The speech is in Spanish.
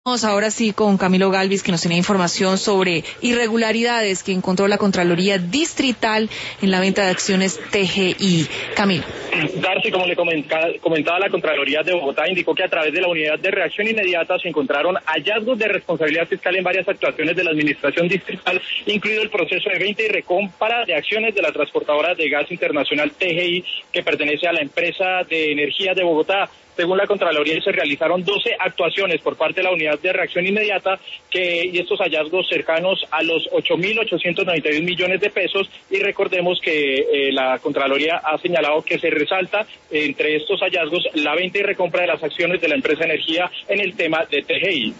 Vamos ahora sí con Camilo Galvis, que nos tiene información sobre irregularidades que encontró la Contraloría Distrital en la venta de acciones TGI. Camilo. Darcy, como le comentaba, la Contraloría de Bogotá indicó que a través de la unidad de reacción inmediata se encontraron hallazgos de responsabilidad fiscal en varias actuaciones de la administración distrital, incluido el proceso de venta y recompra de acciones de la transportadora de gas internacional TGI, que pertenece a la empresa de energía de Bogotá. Según la Contraloría, se realizaron 12 actuaciones por parte de la unidad de reacción inmediata y estos hallazgos cercanos a los 8.891 millones de pesos, y recordemos que la Contraloría ha señalado que se resalta entre estos hallazgos la venta y recompra de las acciones de la empresa energía en el tema de TGI.